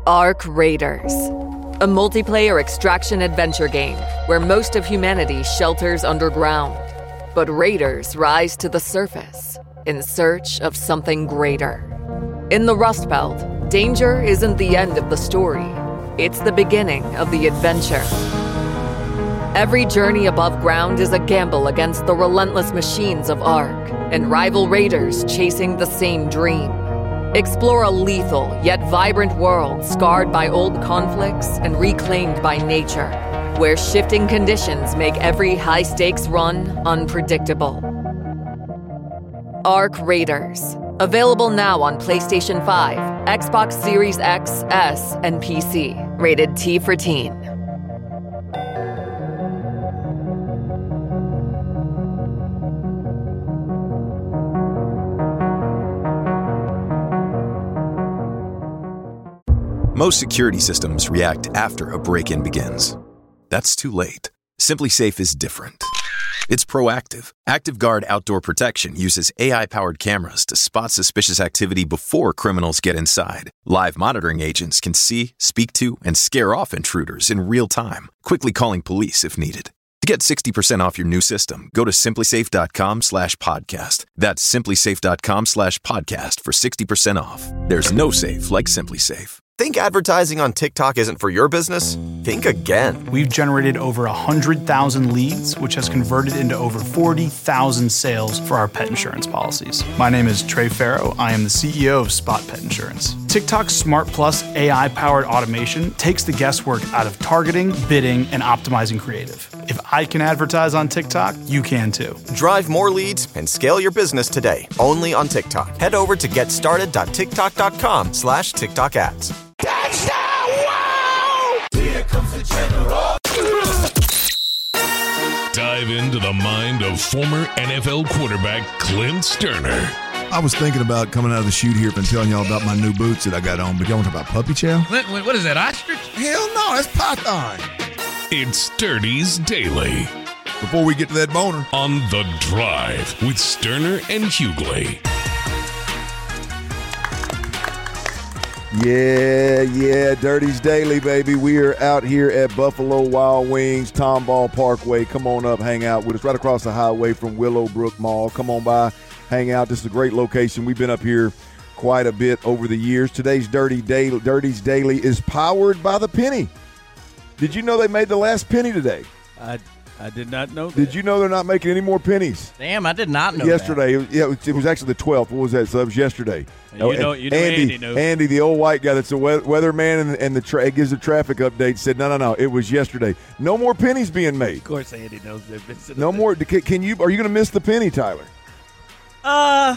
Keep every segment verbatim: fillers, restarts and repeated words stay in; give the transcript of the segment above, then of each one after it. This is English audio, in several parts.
Ark Raiders, a multiplayer extraction adventure game where most of humanity shelters underground, but raiders rise to the surface in search of something greater. In the Rust Belt, danger isn't the end of the story. It's the beginning of the adventure. Every journey above ground is a gamble against the relentless machines of Ark and rival raiders chasing the same dream. Explore a lethal yet vibrant world scarred by old conflicts and reclaimed by nature, where shifting conditions make every high-stakes run unpredictable. Ark Raiders. Available now on PlayStation five, Xbox Series X, S, and P C. Rated T for Teen. Most security systems react after a break-in begins. That's too late. SimpliSafe is different. It's proactive. ActiveGuard Outdoor Protection uses A I-powered cameras to spot suspicious activity before criminals get inside. Live monitoring agents can see, speak to, and scare off intruders in real time, quickly calling police if needed. To get sixty percent off your new system, go to simplysafe.com slash podcast. That's simplysafe.com slash podcast for sixty percent off. There's no safe like SimpliSafe. Think advertising on TikTok isn't for your business? Think again. We've generated over one hundred thousand leads, which has converted into over forty thousand sales for our pet insurance policies. My name is Trey Farrow. I am the C E O of Spot Pet Insurance. TikTok's Smart Plus A I-powered automation takes the guesswork out of targeting, bidding, and optimizing creative. If I can advertise on TikTok, you can too. Drive more leads and scale your business today, only on TikTok. Head over to getstarted.tiktok.com slash TikTok ads. Touchdown! Wow! Here comes the general. Dive into the mind of former N F L quarterback Clint Sterner. I was thinking about coming out of the chute here and telling y'all about my new boots that I got on, but y'all want to talk about puppy chow? Clint, what is that, ostrich? Hell no, that's python. It's Sturdy's Daily. Before we get to that boner. On The Drive with Sterner and Hughley. Yeah, yeah, Dirty's Daily, baby. We are out here at Buffalo Wild Wings, Tomball Parkway. Come on up, hang out with us right across the highway from Willowbrook Mall. Come on by, hang out. This is a great location. We've been up here quite a bit over the years. Today's Dirty Daily, Dirty's Daily is powered by the penny. Did you know they made the last penny today? I I did not know that. Did you know they're not making any more pennies? Damn, I did not know yesterday, that. Yesterday, yeah, it was, it was actually the twelfth. What was that? So it was yesterday. You know, you know Andy, Andy knows. Andy, the old white guy that's a we- weatherman and, and the tra- gives the traffic update, said, no, no, no, it was yesterday. No more pennies being made. Of course Andy knows they've been sitting No more. Can, can you? Are you going to miss the penny, Tyler? Uh,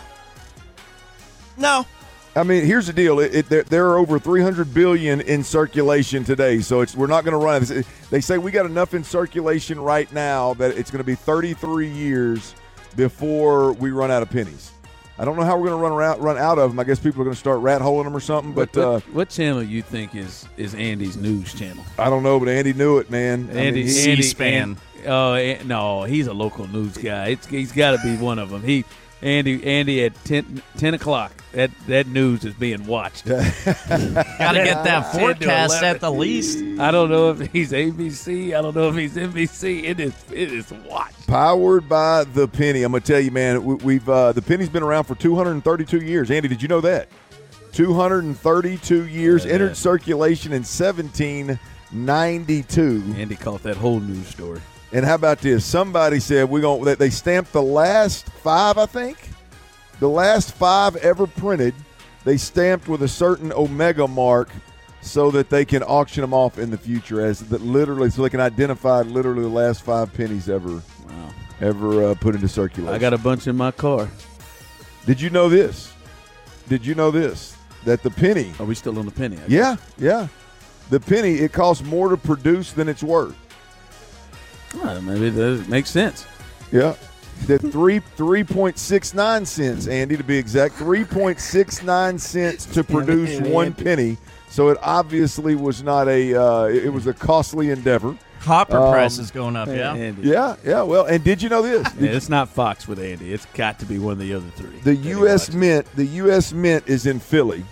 no. I mean, here's the deal. It, it, there, there are over three hundred billion dollars in circulation today, so it's we're not going to run it. They say we got enough in circulation right now that it's going to be thirty-three years before we run out of pennies. I don't know how we're going to run around, run out of them. I guess people are going to start rat holing them or something. But what, what, uh, what channel you think is, is Andy's news channel? I don't know, but Andy knew it, man. Andy, I mean, he, C-SPAN. Oh uh, no, he's a local news guy. It's he's got to be one of them. He Andy Andy at ten, ten o'clock. That that news is being watched. Got to get that forecast at the least. I don't know if he's A B C. I don't know if he's N B C. It is it is watched. Powered by the penny. I'm gonna tell you, man. We, we've uh, the penny's been around for two hundred thirty-two years. Andy, did you know that? two hundred thirty-two years. Yeah, entered yeah. circulation in seventeen ninety-two. Andy caught that whole news story. And how about this? Somebody said we're gonna. They stamped the last five, I think. The last five ever printed, they stamped with a certain Omega mark so that they can auction them off in the future, as that literally, so they can identify literally the last five pennies ever, wow. ever uh, put into circulation. I got a bunch in my car. Did you know this? Did you know this? That the penny. Are we still on the penny? I Yeah, yeah. The penny, it costs more to produce than it's worth. Well, maybe that makes sense. Yeah. The three three point six nine cents, Andy, to be exact, three point six nine cents to produce one penny. So it obviously was not a. Uh, it was a costly endeavor. Copper um, price is going up. Yeah, Andy. yeah, yeah. Well, and did you know this? Yeah, it's not Fox with Andy. It's got to be one of the other three. The U S Mint, the U S Mint is in Philly.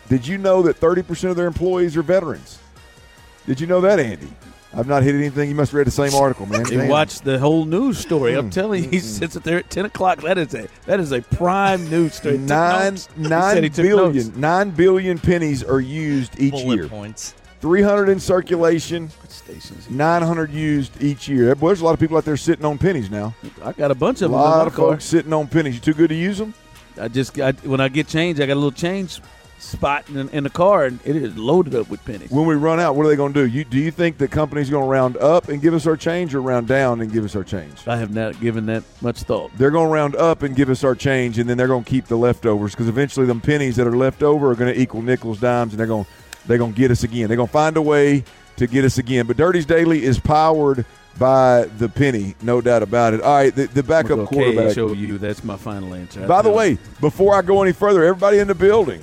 Did you know that thirty percent of their employees are veterans? Did you know that, Andy? I've not hit anything. You must have read the same article, man. He watched the whole news story. I'm telling you, he sits there at ten o'clock. That is a that is a prime news story. Nine, nine billion, nine billion pennies are used each Bullet year. Points. three hundred in circulation, nine hundred used each year. Boy, there's a lot of people out there sitting on pennies now. I got a bunch of a them. A lot in my of car. folks sitting on pennies. You too good to use them? I just got, when I get change, I got a little change spot in, in the car, and it is loaded up with pennies. When we run out, what are they going to do? You, do you think the company's going to round up and give us our change, or round down and give us our change? I have not given that much thought. They're going to round up and give us our change, and then they're going to keep the leftovers, because eventually them pennies that are left over are going to equal nickels, dimes, and they're going they're going to get us again. They're going to find a way to get us again. But Dirty's Daily is powered by the penny, no doubt about it. All right, the, the backup Okay, quarterback. show you. That's my final answer. By the way, before I go any further, everybody in the building,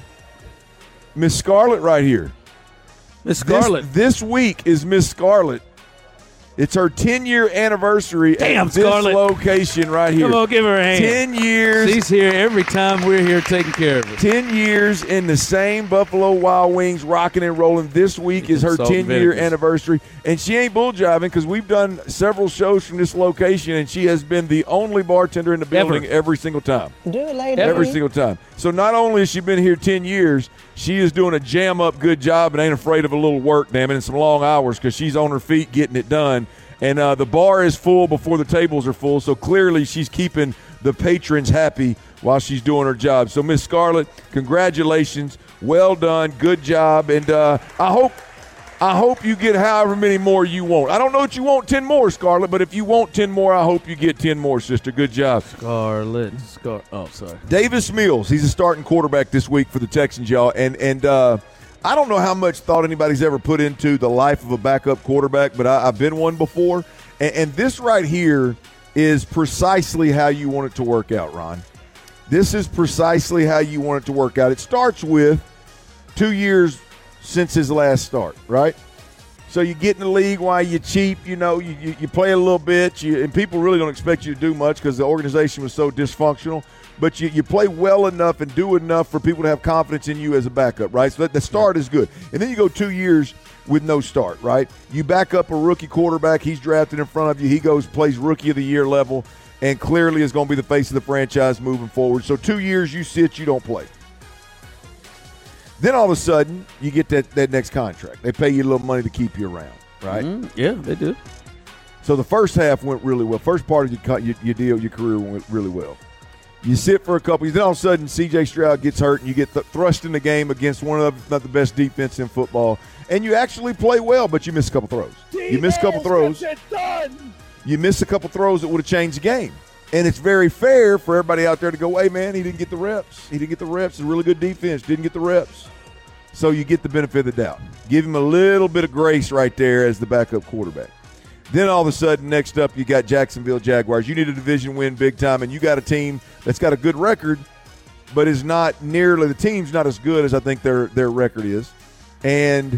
Miss Scarlett right here. Miss Scarlett. This, this week is Miss Scarlett. It's her ten-year anniversary Damn, at this Scarlett. location right here. Come on, give her a hand. Ten years. She's here every time we're here taking care of her. Ten years in the same Buffalo Wild Wings, rocking and rolling. This week is her Salt and ten-year vinegars. anniversary. And she ain't bull jiving, because we've done several shows from this location, and she has been the only bartender in the building Ever. every single time. Do it later. Every single time. So not only has she been here ten years, she is doing a jam-up good job and ain't afraid of a little work, damn it, and some long hours, because she's on her feet getting it done. And uh, the bar is full before the tables are full, so clearly she's keeping the patrons happy while she's doing her job. So, Miss Scarlett, congratulations. Well done. Good job. And uh, I hope I hope you get however many more you want. I don't know that you want ten more, Scarlett, but if you want ten more, I hope you get ten more, sister. Good job. Scarlett. Scar- oh, sorry. Davis Mills, he's a starting quarterback this week for the Texans, y'all. And, and uh, I don't know how much thought anybody's ever put into the life of a backup quarterback, but I, I've been one before. And, and this right here is precisely how you want it to work out, Ron. This is precisely how you want it to work out. It starts with two years since his last start, right? So you get in the league while you're cheap, you know, you, you, you play a little bit, you, and people really don't expect you to do much because the organization was so dysfunctional. But you, you play well enough and do enough for people to have confidence in you as a backup, right? So that, the start is good. And then you go two years with no start, right? You back up a rookie quarterback. He's drafted in front of you. He goes, plays rookie of the year level, and clearly is going to be the face of the franchise moving forward. So two years you sit, you don't play. Then all of a sudden, you get that, that next contract. They pay you a little money to keep you around, right? Mm-hmm. Yeah, they do. So the first half went really well. First part of your, your, your deal, your career went really well. You sit for a couple. Then all of a sudden, C J Stroud gets hurt, and you get th- thrust in the game against one of the, not the best defense in football. And you actually play well, but you miss a couple throws. You miss a couple throws. You miss a couple throws that would have changed the game. And it's very fair for everybody out there to go, hey, man, he didn't get the reps. He didn't get the reps. It's a really good defense. Didn't get the reps. So you get the benefit of the doubt. Give him a little bit of grace right there as the backup quarterback. Then all of a sudden, next up, you got Jacksonville Jaguars. You need a division win big time, and you got a team that's got a good record, but is not nearly – the team's not as good as I think their their record is. And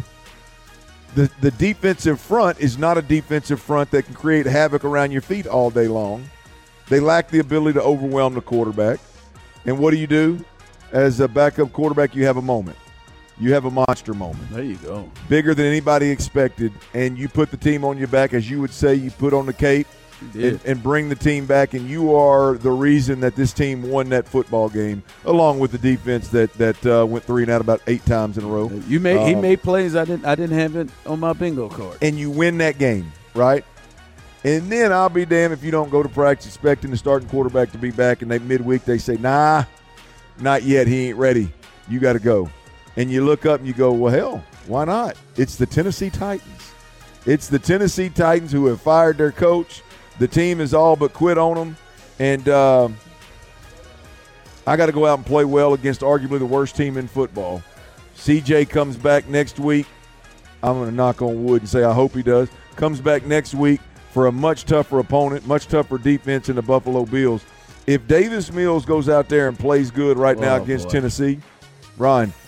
the the defensive front is not a defensive front that can create havoc around your feet all day long. They lack the ability to overwhelm the quarterback. And what do you do? As a backup quarterback, you have a moment. You have a monster moment. There you go. Bigger than anybody expected, and you put the team on your back, as you would say, you put on the cape and, and bring the team back, and you are the reason that this team won that football game, along with the defense that that uh, went three and out about eight times in a row. You made um, he made plays I didn't I didn't have it on my bingo card. And you win that game, right? And then I'll be damned if you don't go to practice expecting the starting quarterback to be back, and they midweek they say, nah, not yet, he ain't ready. You got to go. And you look up and you go, well, hell, why not? It's the Tennessee Titans. It's the Tennessee Titans who have fired their coach. The team is all but quit on them. And uh, I got to go out and play well against arguably the worst team in football. C J comes back next week. I'm going to knock on wood and say I hope he does. Comes back next week for a much tougher opponent, much tougher defense in the Buffalo Bills. If Davis Mills goes out there and plays good right now oh, against boy. Tennessee, Ron,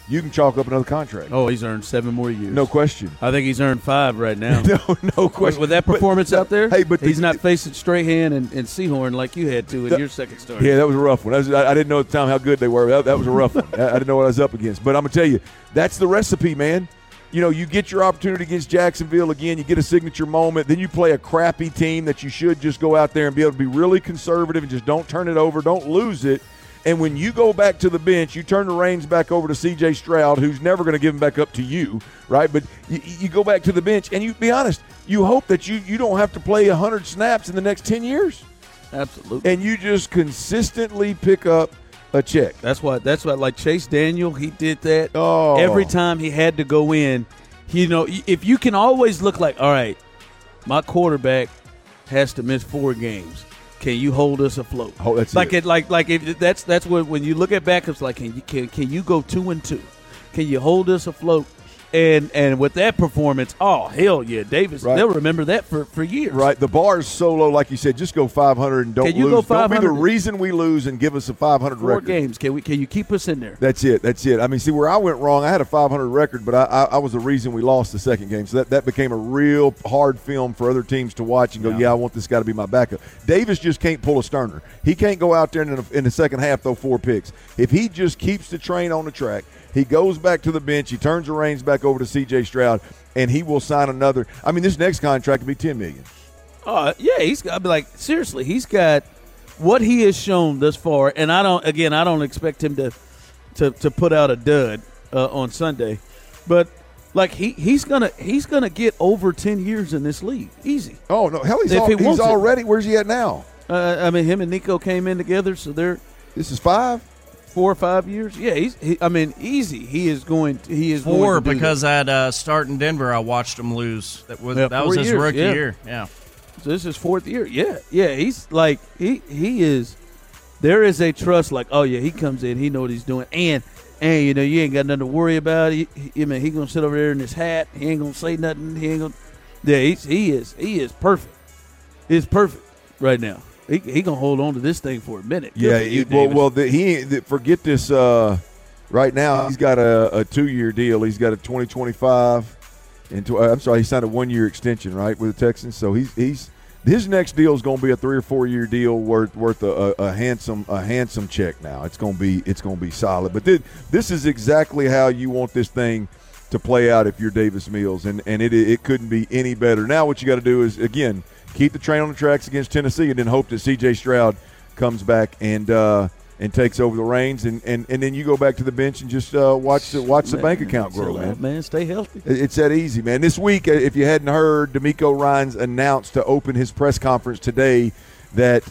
you can chalk up another contract. Oh, he's earned seven more years. No question. I think he's earned five right now. no, no question. With that performance but, out there, hey, but he's the, not facing Strahan and, and Seahorn like you had to in the, your second start. Yeah, that was a rough one. That was, I, I didn't know at the time how good they were. That, that was a rough one. I, I didn't know what I was up against. But I'm going to tell you, that's the recipe, man. You know, you get your opportunity against Jacksonville again. You get a signature moment. Then you play a crappy team that you should just go out there and be able to be really conservative and just don't turn it over, don't lose it. And when you go back to the bench, you turn the reins back over to C J Stroud, who's never going to give them back up to you, right? But you, you go back to the bench, and you be honest, you hope that you, you don't have to play one hundred snaps in the next ten years. Absolutely. And you just consistently pick up a check. That's what. That's what. Like Chase Daniel, he did that. Oh. Every time he had to go in, you know, if you can always look like, all right, my quarterback has to miss four games. Can you hold us afloat? Oh, that's like it. it. Like like if that's that's what when you look at backups, like can you can can you go two and two? Can you hold us afloat? And and with that performance, oh hell yeah, Davis, right. They'll remember that for, for years. Right, the bar is so low, like you said, just go five hundred and don't Can you lose. go five hundred? Don't be the reason we lose and give us a five hundred Four record. games. Can we? Can you keep us in there? That's it. That's it. I mean, see where I went wrong. I had a five hundred record, but I, I, I was the reason we lost the second game. So that, that became a real hard film for other teams to watch and go, yeah, yeah I want this guy to be my backup. Davis just can't pull a Sterner. He can't go out there and in the, in the second half throw four picks. If he just keeps the train on the track, he goes back to the bench, he turns the reins back over to C J Stroud, and he will sign another. I mean, this next contract could be ten million Uh, dollars. yeah, he's got like seriously, he's got what he has shown thus far, and I don't. Again, I don't expect him to to, to put out a dud uh, on Sunday, but like he, he's gonna he's gonna get over ten years in this league, easy. Oh no, hell, he's, If al- he he's wants it. already. Where's he at now? Uh, I mean, him and Nico came in together, so they're This is five. four or five years. Yeah, he's. He, I mean, easy. He is going. To, he is Four going to do because that. at uh, start in Denver, I watched him lose. That was Yeah, that four was his years, rookie yeah. year. Yeah. So this is fourth year. Yeah, yeah. He's like he he is. There is a trust. Like, oh yeah, he comes in. He know what he's doing, and and you know you ain't got nothing to worry about. He, he, I mean, he gonna sit over there in his hat. He ain't gonna say nothing. He ain't gonna. Yeah, he's, he is. He is perfect. He's perfect right now. He he gonna hold on to this thing for a minute. Good Yeah, for you, it- well, Davis. well, the, he the, forget this. Uh, right now, he's got a, a two-year deal. He's got a twenty twenty-five, and tw- I'm sorry, he signed a one-year extension, right, with the Texans. So he's he's his next deal is going to be a three or four-year deal worth worth a, a, a handsome a handsome check. Now it's going to be it's going to be solid. But this, this is exactly how you want this thing to play out if you're Davis Mills, and and it it couldn't be any better. Now what you got to do is again. Keep the train on the tracks against Tennessee, and then hope that C J Stroud comes back and uh, and takes over the reins, and, and, and then you go back to the bench and just uh, watch the watch the Man, bank account grow, chill man. out, man, stay healthy. It- It's that easy, man. This week, uh, if you hadn't heard, D'Amico Ryans announced to open his press conference today that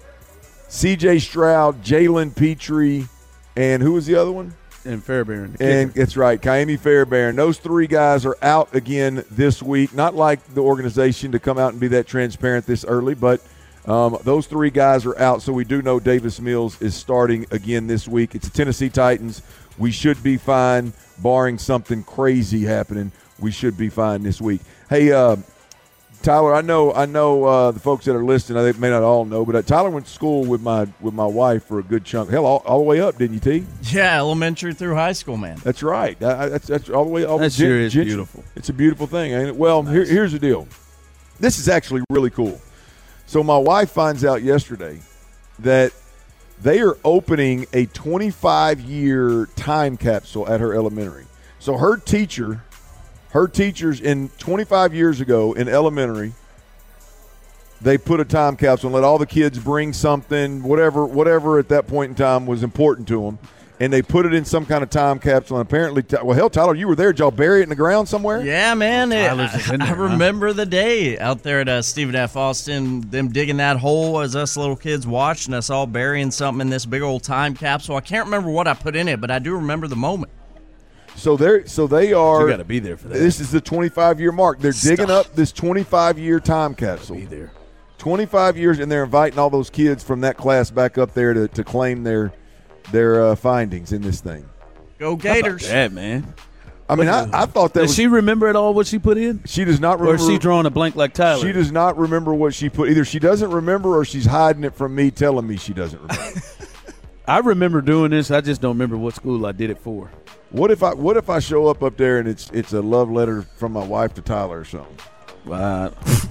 C J Stroud, Jalen Petrie, and who was the other one? And Fairbairn. And that's right, Kaimi Fairbairn. Those three guys are out again this week. Not like the organization to come out and be that transparent this early, but um, those three guys are out. So we do know Davis Mills is starting again this week. It's the Tennessee Titans. We should be fine, barring something crazy happening. We should be fine this week. Hey, uh, Tyler, I know, I know uh, the folks that are listening. They may not all know, but uh, Tyler went to school with my with my wife for a good chunk. Hell, all, all the way up, didn't you, T? Yeah, elementary through high school, man. That's right. I, I- that's that's all the way. All That gen- sure is gen- beautiful. It's a beautiful thing, ain't it? Well, here, here's the deal. This is actually really cool. So my wife finds out yesterday that they are opening a twenty-five year time capsule at her elementary. So her teacher, her teachers in twenty-five years ago in elementary, they put a time capsule and let all the kids bring something, whatever, whatever at that point in time was important to them. And they put it in some kind of time capsule. And apparently, well, hell, Tyler, you were there. Did y'all bury it in the ground somewhere? Yeah, man. It- Tyler's is in I, there, huh? remember the day out there at uh, Stephen F. Austin, them digging that hole as us little kids watched, and us all burying something in this big old time capsule. I can't remember what I put in it, but I do remember the moment. So they're so they are. You got to be there for that. This is the twenty-five year mark. They're digging Stop. up this twenty-five year time capsule. Be there. twenty-five years, and they're inviting all those kids from that class back up there to, to claim their their uh, findings in this thing. Go How about Gators. that, man. I mean, I, I thought that Does was, she remember at all what she put in? she does not Or remember. is she drawing a blank like Tyler? She does not remember what she put. Either she doesn't remember or she's hiding it from me, telling me she doesn't remember. I remember doing this. I just don't remember what school I did it for. What if I what if I show up up there and it's it's a love letter from my wife to Tyler or something? Wow.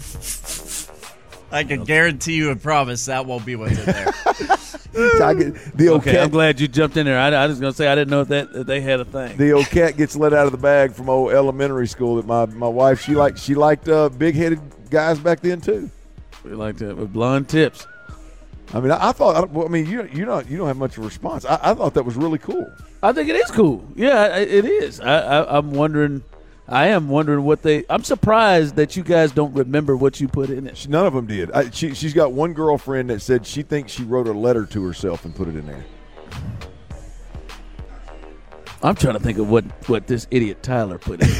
I can guarantee you and promise that won't be what's in there. I get, the old Okay, cat, I'm glad you jumped in there. I, I was going to say I didn't know if that if they had a thing. the old cat gets let out of the bag from old elementary school. That my, my wife she liked she liked uh, big headed guys back then too. We like that with blonde tips. I mean, I, I thought. I, well, I mean, you you not you don't have much of a response. I, I thought that was really cool. I think it is cool. Yeah, I- it is. I, I, I'm wondering. I am wondering what they. I'm surprised that you guys don't remember what you put in it. She, none of them did. I, she she's got one girlfriend that said she thinks she wrote a letter to herself and put it in there. I'm trying to think of what, what this idiot Tyler put in.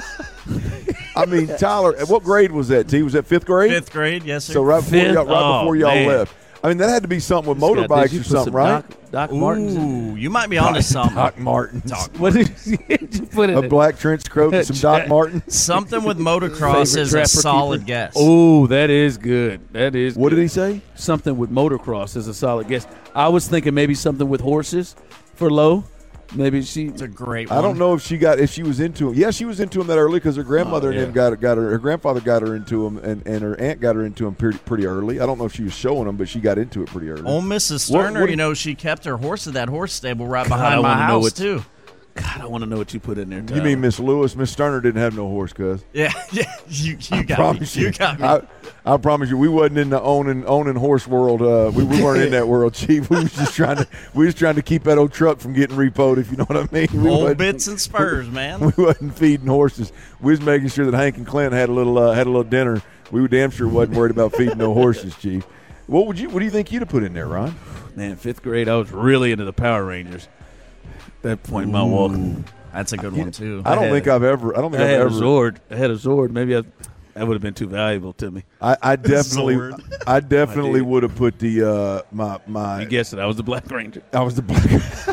I mean, Tyler, what grade was that? T was that fifth grade? Fifth grade, yes, sir. So right before Fifth? y'all, right Oh, before y'all man. left. I mean, that had to be something with This guy, motorbikes did you or put something, some right? Doc, Doc Martens in Ooh, you might be onto something. Doc Martens. What did you, did you put in A it? black trench coat and some Doc Martens. Something with motocross Favorite is a trapper solid keeper? guess. Oh, that is good. That is What good. did he say? Something with motocross is a solid guess. I was thinking maybe something with horses for low. Maybe she. It's a great one. I don't know if she got if she was into him. Yeah, she was into him that early because her grandmother Oh, and yeah. them got got her. Her grandfather got her into him, and, and her aunt got her into him pretty pretty early. I don't know if she was showing him, but she got into it pretty early. Old Missus What- Sterner, what- you know, she kept her horse at that horse stable right God, I behind my wanna know house, what- too. God, I want to know what you put in there. You Tyler. mean Miss Lewis? Miss Sterner didn't have no horse, cuz. Yeah, yeah, you, you I got me. promise You got me. I, I promise you, we wasn't in the owning owning horse world. Uh, we, we weren't in that world, Chief. We was just trying to we was trying to keep that old truck from getting repoed, if you know what I mean. We Old wasn't- bits and spurs, man. We wasn't feeding horses. We was making sure that Hank and Clint had a little uh, had a little dinner. We were damn sure wasn't worried about feeding no horses, Chief. What would you? What do you think you'd have put in there, Ron? Man, fifth grade, I was really into the Power Rangers. At that point in my walk, That's a good one, too. I don't had- think I've ever. I don't think I I've had a ever. Zord. I had a Zord. Maybe I, that would have been too valuable to me. I, I definitely, Zord. I definitely did. would have put the uh, my my. You guessed it. I was the Black Ranger. I was the black.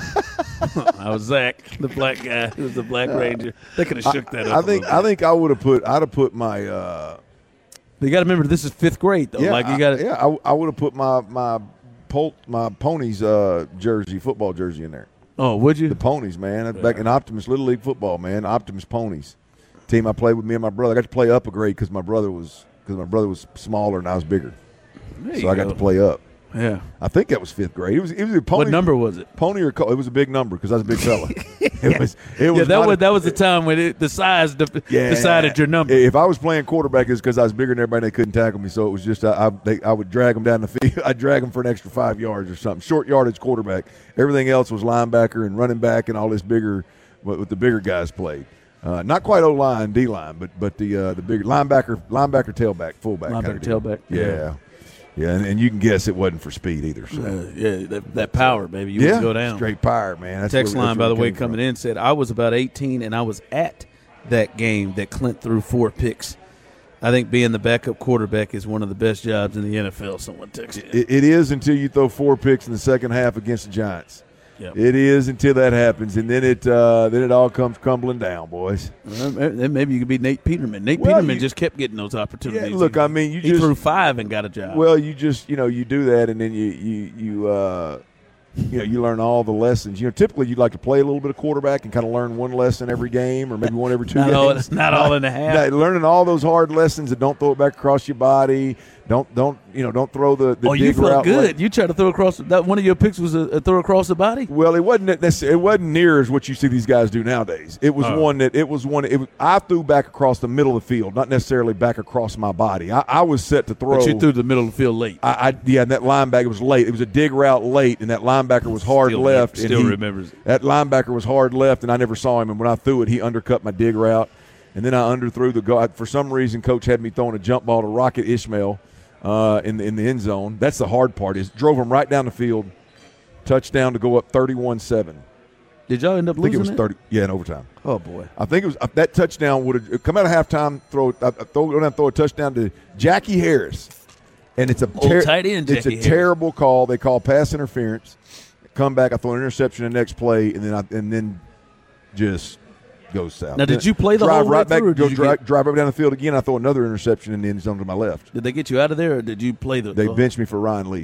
I was Zach, the black guy. Who was the Black Ranger. They could have shook that I up. think. I think I would have put. I'd have put my. Uh, You got to remember, this is fifth grade though. yeah, like you I- got to. yeah. I, I would have put my my pol- my ponies uh, jersey, football jersey in there. Oh, would you? The ponies, man. That's back in Optimus Little League football, man. Optimus Ponies. Team I played with, me and my brother. I got to play up a grade because my brother was because my brother was smaller and I was bigger, There so you I got go. to play up. Yeah. I think that was fifth grade. It was it was a pony. What number was it? Pony or co- it was a big number because I was a big fella. It was. It was Yeah, that not was a- that was the time when it, the size de- Yeah. decided your number. If I was playing quarterback, it's because I was bigger than everybody. And they couldn't tackle me, so it was just I I, they, I would drag them down the field. I'd drag them for an extra five yards or something. Short yardage quarterback. Everything else was linebacker and running back and all this bigger what, what the bigger guys played. Uh, not quite O line, D line, but but the uh, the bigger linebacker, linebacker, tailback, fullback, Linebacker, kinda deal. tailback. Yeah, yeah, yeah and, and you can guess it wasn't for speed either. So. Uh, yeah, that, that power, baby. You yeah, wouldn't go down. straight power, man. That's Text where- that's line, where by it the way, came coming from. in said I was about eighteen and I was at that game that Clint threw four picks. I think being the backup quarterback is one of the best jobs in the N F L. Someone texted. It, it is until you throw four picks in the second half against the Giants. Yep. It is until that happens, and then it uh, then it all comes crumbling down, boys. Well, then maybe you could be Nate Peterman. Nate Well, Peterman you- just kept getting those opportunities. Yeah, look, he, I mean, you he just threw five and got a job. well, you just you know you do that, and then you you you uh, you know you learn all the lessons. You know, typically you'd like to play a little bit of quarterback and kind of learn one lesson every game, or maybe one every two Not all- games. not all in a half. Yeah, learning all those hard lessons that don't throw it back across your body. Don't don't you know? Don't throw the the oh, you dig felt route good. late. You tried to throw across that. One of your picks was a, a throw across the body. Well, it wasn't necessarily, it wasn't near as what you see these guys do nowadays. It was Oh. one that it was one. It was, I threw back across the middle of the field, not necessarily back across my body. I, I was set to throw. But you threw the middle of the field late. I, I yeah, and that linebacker was late. It was a dig route late, and that linebacker was hard Still left. rem- and still he- remembers it. That linebacker was hard left, and I never saw him. And when I threw it, he undercut my dig route, and then I underthrew the go. For some reason, coach had me throwing a jump ball to Rocket Ishmael uh, in the in the end zone. That's the hard part. Is drove him right down the field, touchdown to go up thirty-one seven. Did y'all end up I think losing it was it? thirty. Yeah, in overtime. Oh boy. I think it was uh, that touchdown would have come out of halftime. Throw, uh, throw, go down, and throw a touchdown to Jackie Harris, and it's a Old tight end It's Jackie a Harris. terrible call. They call pass interference. Come back. I throw an interception the next play, and then I, and then just goes south. Now, did Then you play the drive whole way right back? through, or Go did you drive, get- drive up down the field again. I throw another interception in the end zone to my left. Did they get you out of there, or did you play the? They oh. benched me for Ryan Leaf.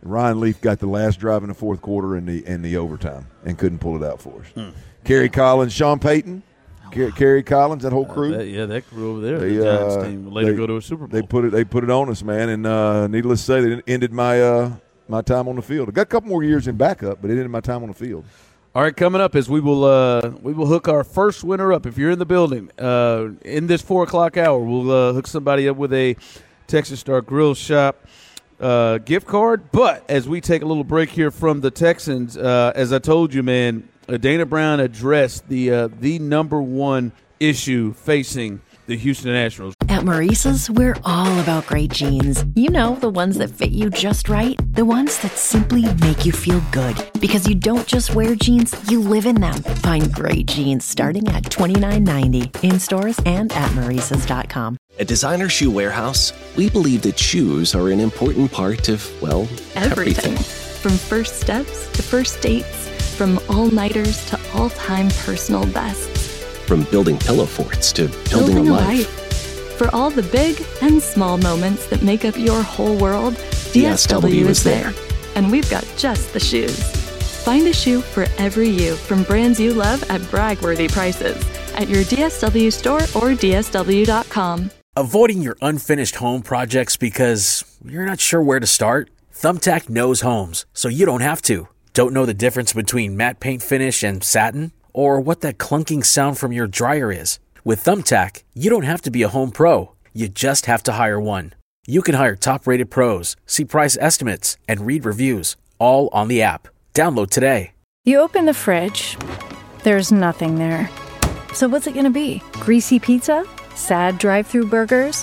Ryan Leaf got the last drive in the fourth quarter and the and the overtime and couldn't pull it out for us. Hmm. Kerry Collins, Sean Payton, Ker- Kerry Collins, that whole crew. Uh, that, yeah, that crew over there. They, the Giants uh, team will later they, go to a Super Bowl. They put it. They put it on us, man. And uh, needless to say, they ended my uh, my time on the field. I got a couple more years in backup, but it ended my time on the field. All right, coming up is we will uh, we will hook our first winner up. If you're in the building uh, in this four o'clock hour, we'll uh, hook somebody up with a Texas Star Grill Shop uh, gift card. But as we take a little break here from the Texans, uh, as I told you, man, uh, Dana Brown addressed the uh, the number one issue facing the Houston Astros. At Maurice's, we're all about great jeans. You know, the ones that fit you just right. The ones that simply make you feel good. Because you don't just wear jeans, you live in them. Find great jeans starting at twenty-nine ninety in stores and at Maurices dot com. At Designer Shoe Warehouse, we believe that shoes are an important part of, well, everything. everything. From first steps to first dates, from all-nighters to all-time personal bests. From building pillow forts to building, building a, a life. life. For all the big and small moments that make up your whole world, D S W is there. And we've got just the shoes. Find a shoe for every you from brands you love at brag-worthy prices at your D S W store or D S W dot com. Avoiding your unfinished home projects because you're not sure where to start? Thumbtack knows homes, so you don't have to. Don't know the difference between matte paint finish and satin? Or what that clunking sound from your dryer is? With Thumbtack, you don't have to be a home pro. You just have to hire one. You can hire top-rated pros, see price estimates, and read reviews, all on the app. Download today. You open the fridge. There's nothing there. So what's it going to be? Greasy pizza? Sad drive-thru burgers?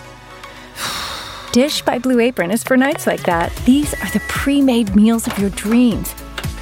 Dish by Blue Apron is for nights like that. These are the pre-made meals of your dreams.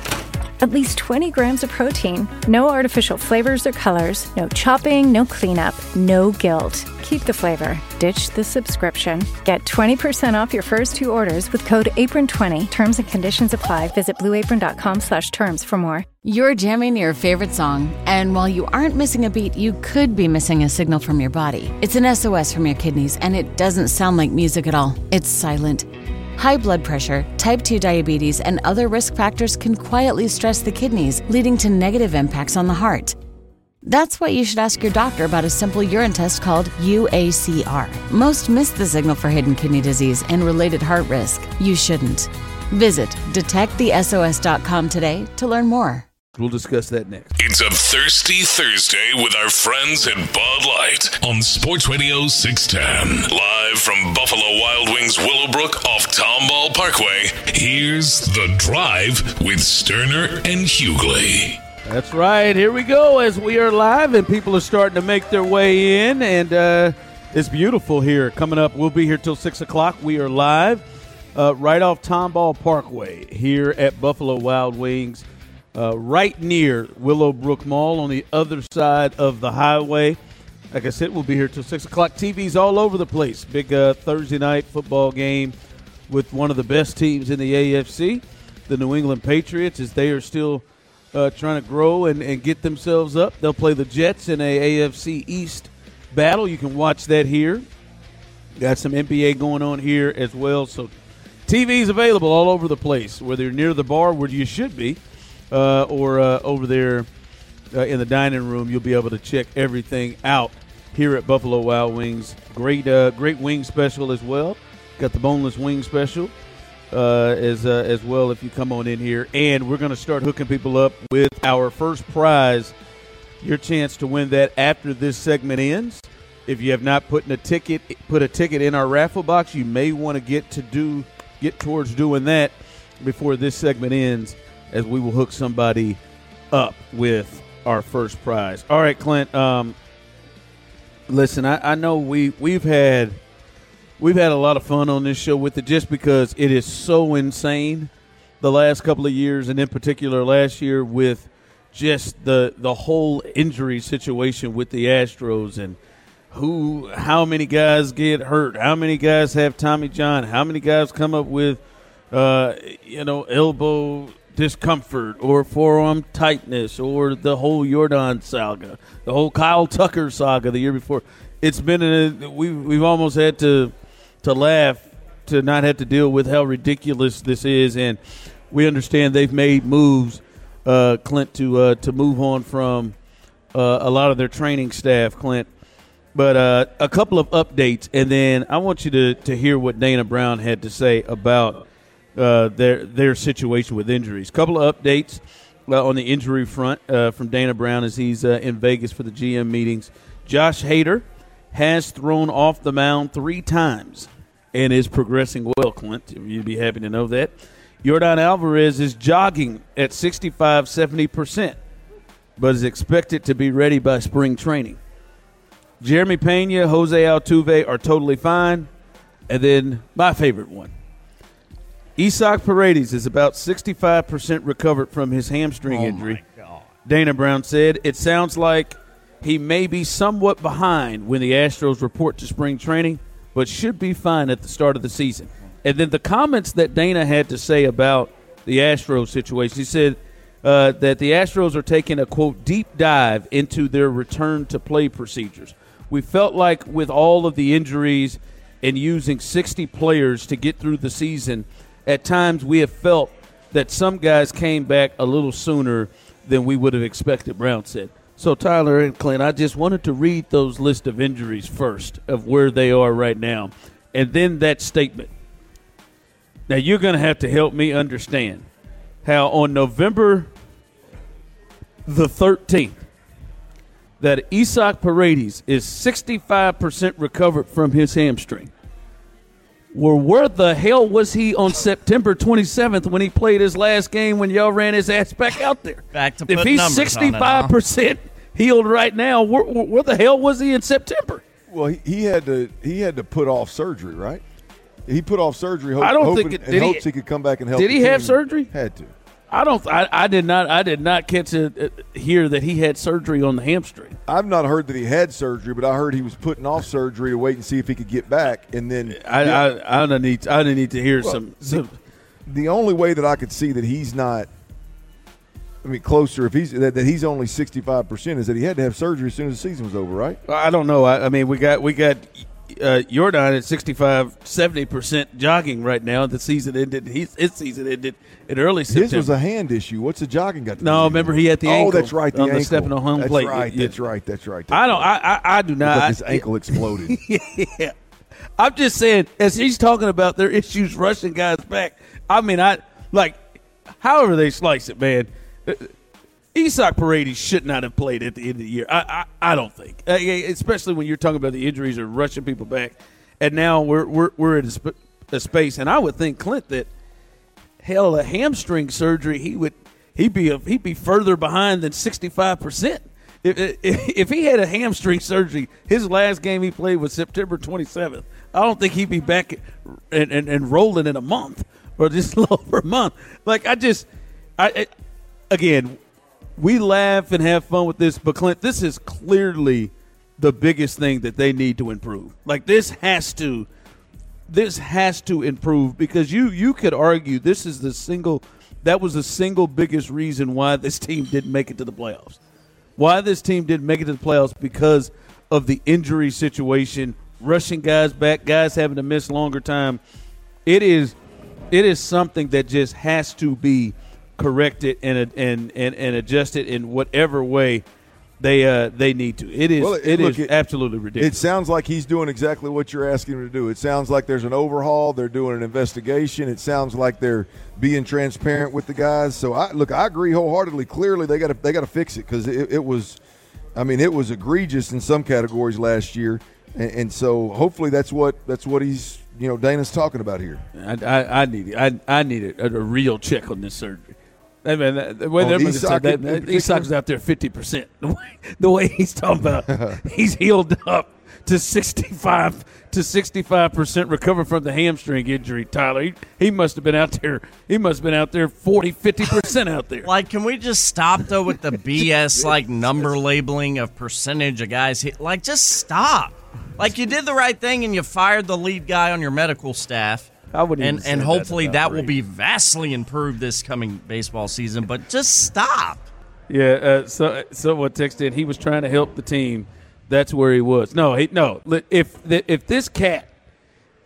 At least twenty grams of protein, no artificial flavors or colors, no chopping, no cleanup, no guilt. Keep the flavor. Ditch the subscription. Get twenty percent off your first two orders with code apron twenty. Terms and conditions apply. Visit blue apron dot com slash terms for more. You're jamming your favorite song, and while you aren't missing a beat, you could be missing a signal from your body. It's an S O S from your kidneys, and it doesn't sound like music at all. It's silent. High blood pressure, type two diabetes, and other risk factors can quietly stress the kidneys, leading to negative impacts on the heart. That's why you should ask your doctor about a simple urine test called U A C R. Most miss the signal for hidden kidney disease and related heart risk. You shouldn't. Visit detect the S O S dot com today to learn more. We'll discuss that next. It's a Thirsty Thursday with our friends at Bud Light on Sports Radio six ten. Live from Buffalo Wild Wings Willowbrook off Tomball Parkway, here's The Drive with Sterner and Hughley. That's right. Here we go as we are live and people are starting to make their way in. And uh, it's beautiful here. Coming up, we'll be here till six o'clock. We are live uh, right off Tomball Parkway here at Buffalo Wild Wings. Uh, right near Willowbrook Mall on the other side of the highway. Like I said, we'll be here till six o'clock. T Vs all over the place. Big uh, Thursday night football game with one of the best teams in the A F C, the New England Patriots, as they are still uh, trying to grow and, and get themselves up. They'll play the Jets in a A F C East battle. You can watch that here. Got some N B A going on here as well. So T Vs available all over the place, whether you're near the bar where you should be, Uh, or uh, over there uh, in the dining room, you'll be able to check everything out here at Buffalo Wild Wings. Great uh, great wing special as well. Got the boneless wing special uh, as, uh, as well if you come on in here. And we're going to start hooking people up with our first prize. Your chance to win that after this segment ends. If you have not put in a ticket, put a ticket in our raffle box, you may want to get to do get towards doing that before this segment ends, as we will hook somebody up with our first prize. All right, Clint. Um, listen, I, I know we we've had we've had a lot of fun on this show with it, just because it is so insane the last couple of years, and in particular last year with just the the whole injury situation with the Astros and who how many guys get hurt, how many guys have Tommy John, how many guys come up with uh, you know elbow discomfort or forearm tightness, or the whole Jordan saga, the whole Kyle Tucker saga the year before. It's been a, we've we've almost had to to laugh to not have to deal with how ridiculous this is, and we understand they've made moves, uh, Clint, to uh, to move on from uh, a lot of their training staff, Clint. But uh, a couple of updates, and then I want you to, to hear what Dana Brown had to say about uh, their their situation with injuries. A couple of updates uh, on the injury front uh, from Dana Brown as he's uh, in Vegas for the G M meetings. Josh Hader has thrown off the mound three times and is progressing well, Clint. You'd be happy to know that. Yordan Alvarez is jogging at sixty-five, seventy percent, but is expected to be ready by spring training. Jeremy Pena, Jose Altuve are totally fine. And then my favorite one. Isaac Paredes is about sixty-five percent recovered from his hamstring oh injury. Dana Brown said, it sounds like he may be somewhat behind when the Astros report to spring training, but should be fine at the start of the season. And then the comments that Dana had to say about the Astros situation, he said uh, that the Astros are taking a, quote, deep dive into their return-to-play procedures. We felt like with all of the injuries and using sixty players to get through the season, at times we have felt that some guys came back a little sooner than we would have expected, Brown said. So, Tyler and Clint, I just wanted to read those list of injuries first of where they are right now, and then that statement. Now, you're going to have to help me understand how on November the thirteenth, that Isaac Paredes is sixty-five percent recovered from his hamstring. Well, where the hell was he on September twenty-seventh when he played his last game when y'all ran his ass back out there? Back to if put he's numbers sixty-five percent on it, huh? healed right now, where, where the hell was he in September? Well, he, he had to he had to put off surgery, right? He put off surgery. Hope, I don't hoping, think it, in did hopes he, he could come back and help. Did the he team. have surgery? Had to. I don't. I, I did not. I did not catch it uh, hear that he had surgery on the hamstring. I've not heard that he had surgery, but I heard he was putting off surgery to wait and see if he could get back, and then I yeah. I, I don't need. I didn't need to hear well, some. some the, the only way that I could see that he's not, I mean, closer if he's that, that he's only sixty-five percent is that he had to have surgery as soon as the season was over, right? I don't know. I, I mean, we got we got uh, Yordan at sixty-five, seventy percent jogging right now. The season ended. His, his season ended in early September. His was a hand issue. What's the jogging got to do? No, remember he had the ankle. Oh, that's right. The on ankle. the stepping on home that's plate. Right, yeah. That's right. That's right. That's I don't. right. I, I I do not. Like his ankle exploded. Yeah. I'm just saying, as he's talking about their issues rushing guys back. I mean, I like, however they slice it, man. Isaac Paredes should not have played at the end of the year. I I, I don't think, uh, especially when you're talking about the injuries or rushing people back. And now we're we're we're at a, sp- a space, and I would think, Clint, that hell, a hamstring surgery, he would he'd be a, he'd be further behind than sixty-five percent. If, if if he had a hamstring surgery, his last game he played was September twenty-seventh. I don't think he'd be back and, and, and rolling in a month or just a little over a month. Like I just, I, I again, we laugh and have fun with this, but Clint, this is clearly the biggest thing that they need to improve. Like this has to, this has to improve because you you could argue this is the single, that was the single biggest reason why this team didn't make it to the playoffs. Why this team didn't make it to the playoffs because of the injury situation, rushing guys back, guys having to miss longer time. It is, it is something that just has to be corrected and and and, and adjusted in whatever way they uh, they need to. It is well, it, it look, is it, absolutely ridiculous. It sounds like he's doing exactly what you're asking him to do. It sounds like there's an overhaul. They're doing an investigation. It sounds like they're being transparent with the guys. So I look, I agree wholeheartedly. Clearly, they got to they got to fix it because it, it was, I mean, it was egregious in some categories last year, and, and so hopefully that's what that's what he's you know Dana's talking about here. I, I, I need I I need a, a real check on this surgery. I mean, the way oh, Isak that Isak's out there fifty percent. The way, the way he's talking about, he's healed up to sixty-five to sixty-five percent recovered from the hamstring injury. Tyler, he, he must have been out there. He must have been out there forty, fifty percent out there. Like, can we just stop though with the B S like number labeling of percentage of guys? Hit? Like, just stop. Like, you did the right thing and you fired the lead guy on your medical staff. I wouldn't and even say and hopefully that that will be vastly improved this coming baseball season. But just stop. Yeah. Uh, so someone texted in. He was trying to help the team. That's where he was. No, he, no. If if this cat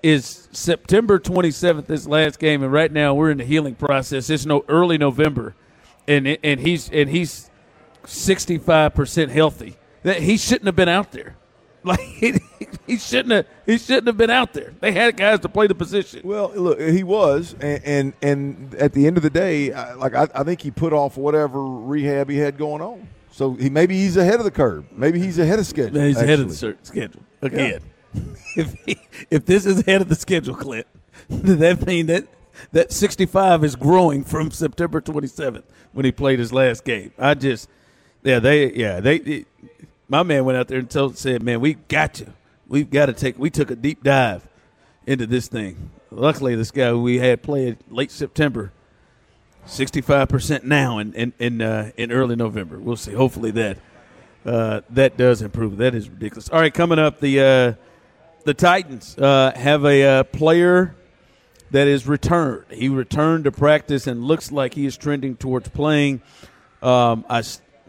is September twenty-seventh, this last game, and right now we're in the healing process. It's no early November, and and he's and he's sixty-five percent healthy. That he shouldn't have been out there. Like he, he shouldn't have. He shouldn't have been out there. They had guys to play the position. Well, look, he was, and and, and at the end of the day, I, like I, I think he put off whatever rehab he had going on. So he maybe he's ahead of the curve. Maybe he's ahead of schedule. Man, he's actually. ahead of the cert- schedule again. Yeah. if he, if this is ahead of the schedule, Clint, does that mean that that sixty-five is growing from September twenty-seventh when he played his last game? I just, yeah, they, yeah, they. It, my man went out there and told, said, "Man, we got you. We've got to take. We took a deep dive into this thing. Luckily, this guy who we had played late September, sixty-five percent now in in in, uh, in early November. We'll see. Hopefully that uh, that does improve. That is ridiculous. All right, coming up, the uh, the Titans uh, have a uh, player that is returned. He returned to practice and looks like he is trending towards playing. Um, I.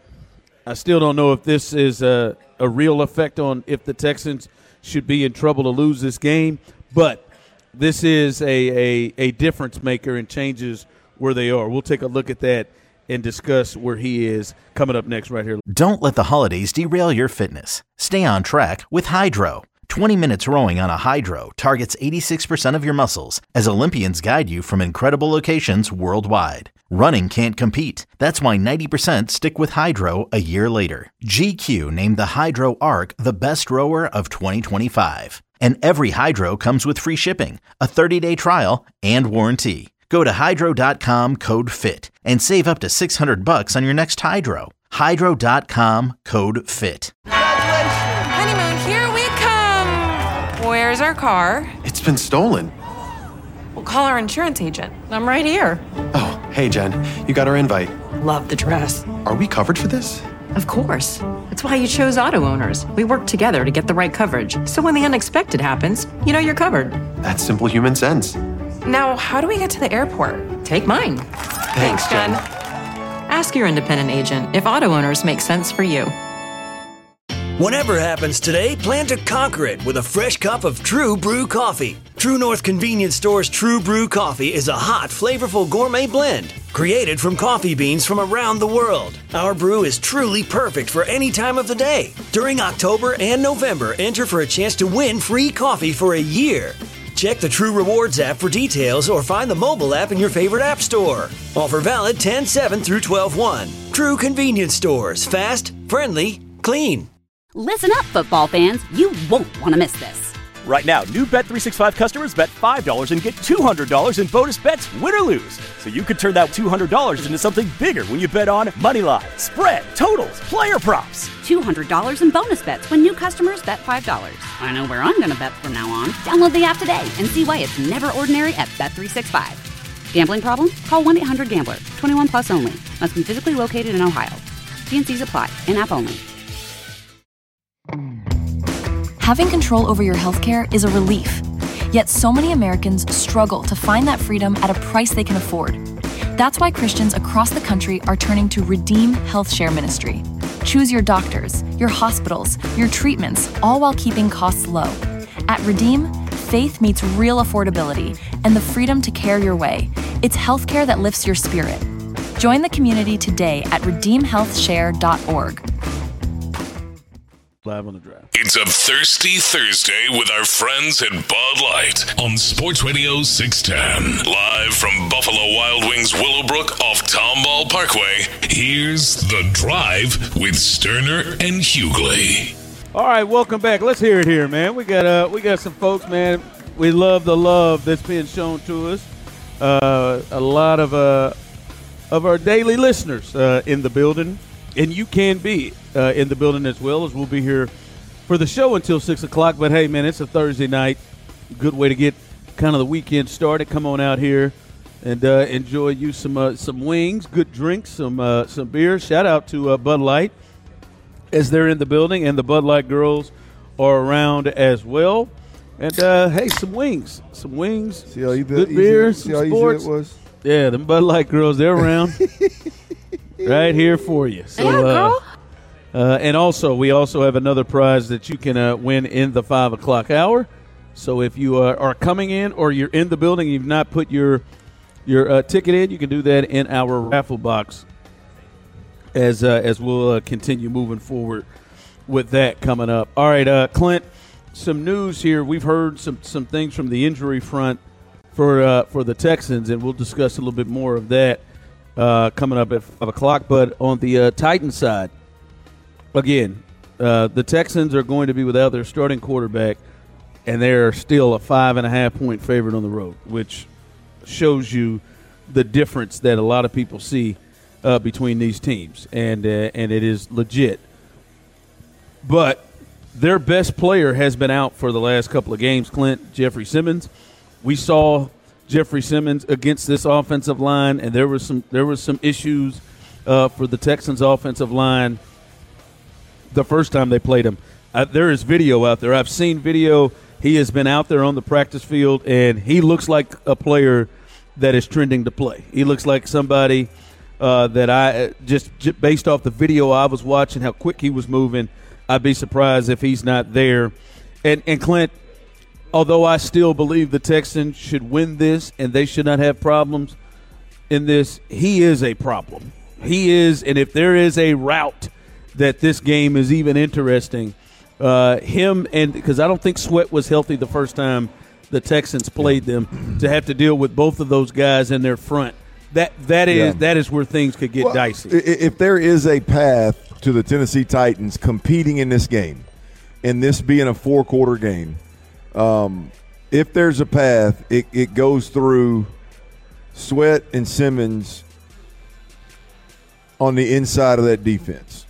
I still don't know if this is a, a real effect on if the Texans should be in trouble to lose this game, but this is a, a, a difference maker and changes where they are. We'll take a look at that and discuss where he is coming up next right here. Don't let the holidays derail your fitness. Stay on track with Hydro. twenty minutes rowing on a Hydro targets eighty-six percent of your muscles as Olympians guide you from incredible locations worldwide. Running can't compete. That's why ninety percent stick with Hydro a year later. G Q named the Hydro Arc the best rower of twenty twenty-five. And every Hydro comes with free shipping, a thirty-day trial, and warranty. Go to hydro dot com, code FIT, and save up to six hundred bucks on your next Hydro. hydro dot com, code FIT. Honeymoon, here we come. Where's our car? It's been stolen. We'll call our insurance agent. I'm right here. Oh, hey, Jen. You got our invite. Love the dress. Are we covered for this? Of course. That's why you chose Auto Owners. We work together to get the right coverage. So when the unexpected happens, you know you're covered. That's simple human sense. Now, how do we get to the airport? Take mine. Thanks, Jen. Ask your independent agent if Auto Owners make sense for you. Whatever happens today, plan to conquer it with a fresh cup of True Brew coffee. True North Convenience Store's True Brew coffee is a hot, flavorful gourmet blend created from coffee beans from around the world. Our brew is truly perfect for any time of the day. During October and November, enter for a chance to win free coffee for a year. Check the True Rewards app for details or find the mobile app in your favorite app store. Offer valid ten seven through twelve one. True Convenience Stores. Fast, friendly, clean. Listen up, football fans. You won't want to miss this. Right now, new Bet three sixty-five customers bet five dollars and get two hundred dollars in bonus bets, win or lose. So you could turn that two hundred dollars into something bigger when you bet on money line, spread, totals, player props. two hundred dollars in bonus bets when new customers bet five dollars. I know where I'm going to bet from now on. Download the app today and see why it's never ordinary at Bet three sixty-five. Gambling problem? Call one eight hundred gambler. twenty-one plus only. Must be physically located in Ohio. T and C's apply. In-app only. Having control over your healthcare is a relief. Yet so many Americans struggle to find that freedom at a price they can afford. That's why Christians across the country are turning to Redeem Health Share Ministry. Choose your doctors, your hospitals, your treatments, all while keeping costs low. At Redeem, faith meets real affordability and the freedom to care your way. It's healthcare that lifts your spirit. Join the community today at redeem health share dot org. Live on the drive. It's a Thirsty Thursday with our friends at Bud Light on Sports Radio six ten. Live from Buffalo Wild Wings Willowbrook off Tomball Parkway, here's The Drive with Sterner and Hughley. All right, welcome back. Let's hear it here, man. We got uh, we got some folks, man. We love the love that's being shown to us. Uh, a lot of uh, of our daily listeners uh, in the building. And you can be uh, in the building as well, as we'll be here for the show until six o'clock. But, hey, man, it's a Thursday night. Good way to get kind of the weekend started. Come on out here and uh, enjoy you some uh, some wings, good drinks, some uh, some beer. Shout out to uh, Bud Light as they're in the building, and the Bud Light girls are around as well. And, uh, hey, some wings. Some wings, see how you good easy, beer, see some how sports. Easy it was? Yeah, them Bud Light girls, they're around. Right here for you. So, yeah, girl. Uh, uh, and also, we also have another prize that you can uh, win in the five o'clock hour. So if you uh, are coming in or you're in the building and you've not put your your uh, ticket in, you can do that in our raffle box as uh, as we'll uh, continue moving forward with that coming up. All right, uh, Clint, some news here. We've heard some, some things from the injury front for uh, for the Texans, and we'll discuss a little bit more of that uh, coming up at five o'clock. But on the uh, Titans side, again, uh, the Texans are going to be without their starting quarterback, and they're still a five and a half point favorite on the road, which shows you the difference that a lot of people see uh, between these teams, and uh, and it is legit. But their best player has been out for the last couple of games, Clint, Jeffrey Simmons. We saw Jeffrey Simmons against this offensive line, and there was some there was some issues uh, for the Texans' offensive line the first time they played him. Uh, there is video out there. I've seen video. He has been out there on the practice field, and he looks like a player that is trending to play. He looks like somebody uh, that I just, just based off the video I was watching, how quick he was moving, I'd be surprised if he's not there. And, and Clint, although I still believe the Texans should win this and they should not have problems in this, he is a problem. He is, and if there is a route that this game is even interesting, uh, him and because I don't think Sweat was healthy the first time the Texans played them, to have to deal with both of those guys in their front, that that is yeah. that is where things could get well, dicey. If there is a path to the Tennessee Titans competing in this game, and this being a four-quarter game, um, if there's a path, it, it goes through Sweat and Simmons on the inside of that defense.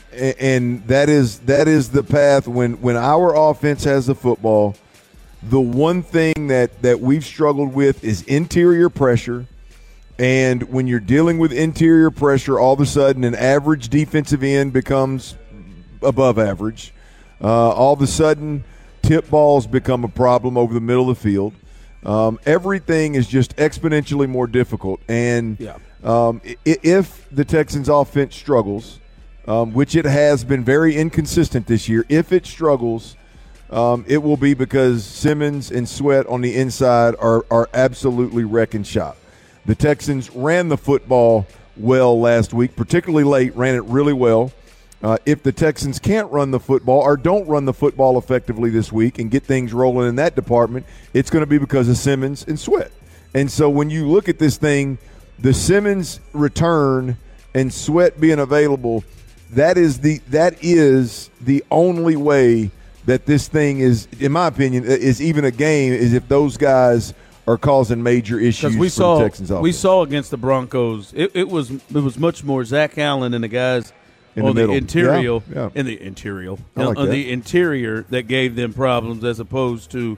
And that is that is the path when, when our offense has the football. The one thing that, that we've struggled with is interior pressure. And when you're dealing with interior pressure, all of a sudden an average defensive end becomes above average. Uh, all of a sudden tip balls become a problem over the middle of the field. Um, everything is just exponentially more difficult. And yeah. um, if the Texans offense struggles, Um, which it has been very inconsistent this year. If it struggles, um, it will be because Simmons and Sweat on the inside are, are absolutely wrecking shop. The Texans ran the football well last week, particularly late, ran it really well. Uh, if the Texans can't run the football or don't run the football effectively this week and get things rolling in that department, it's going to be because of Simmons and Sweat. And so when you look at this thing, the Simmons return and Sweat being available – That is the that is the only way that this thing is, in my opinion, is even a game. Is if those guys are causing major issues we for saw, the Texans offense. We saw against the Broncos, it, it was it was much more Zach Allen and the guys in on the, the interior, yeah, yeah. in the interior, I like on that. the interior that gave them problems, as opposed to.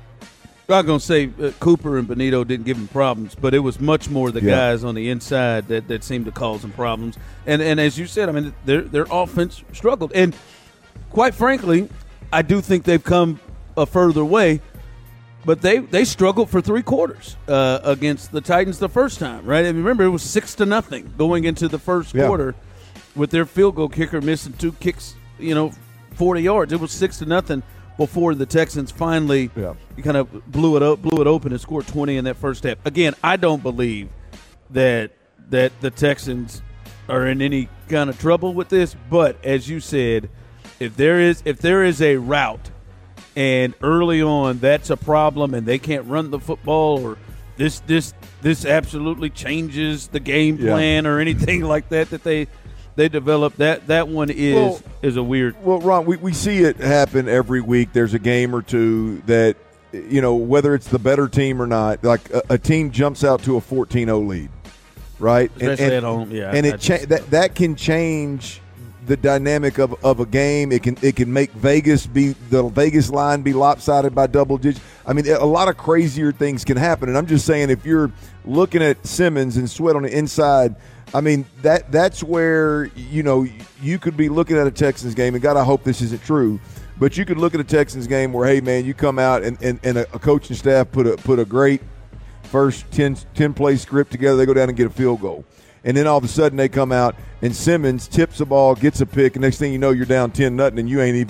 I'm going to say uh, Cooper and Benito didn't give them problems, but it was much more the Yeah. guys on the inside that, that seemed to cause them problems. And and as you said, I mean, their their offense struggled. And quite frankly, I do think they've come a further way, but they, they struggled for three quarters uh, against the Titans the first time, right? And remember, it was six to nothing going into the first Yeah. quarter with their field goal kicker missing two kicks, you know, forty yards. It was six to nothing. Before the Texans finally Yeah. kind of blew it up, blew it open and scored twenty in that first half. Again, I don't believe that that the Texans are in any kind of trouble with this. But as you said, if there is if there is a route and early on that's a problem and they can't run the football, or this this this absolutely changes the game Yeah. plan or anything like that that they they develop, that that one is Well- is a weird. Well, Ron, we, we see it happen every week. There's a game or two that, you know, whether it's the better team or not, like a, a team jumps out to a fourteen oh lead, right? Especially at home, yeah, And I it just- cha- that that can change the dynamic of, of a game. It can it can make Vegas be the Vegas line be lopsided by double digits. I mean, a lot of crazier things can happen. And I'm just saying, if you're looking at Simmons and Sweat on the inside, I mean, that that's where, you know, you could be looking at a Texans game, and God, I hope this isn't true, but you could look at a Texans game where, hey, man, you come out and, and, and a, a coaching staff put a put a great first ten, ten-play script together. They go down and get a field goal. And then all of a sudden they come out and Simmons tips the ball, gets a pick, and next thing you know, you're down ten nothing, and you ain't even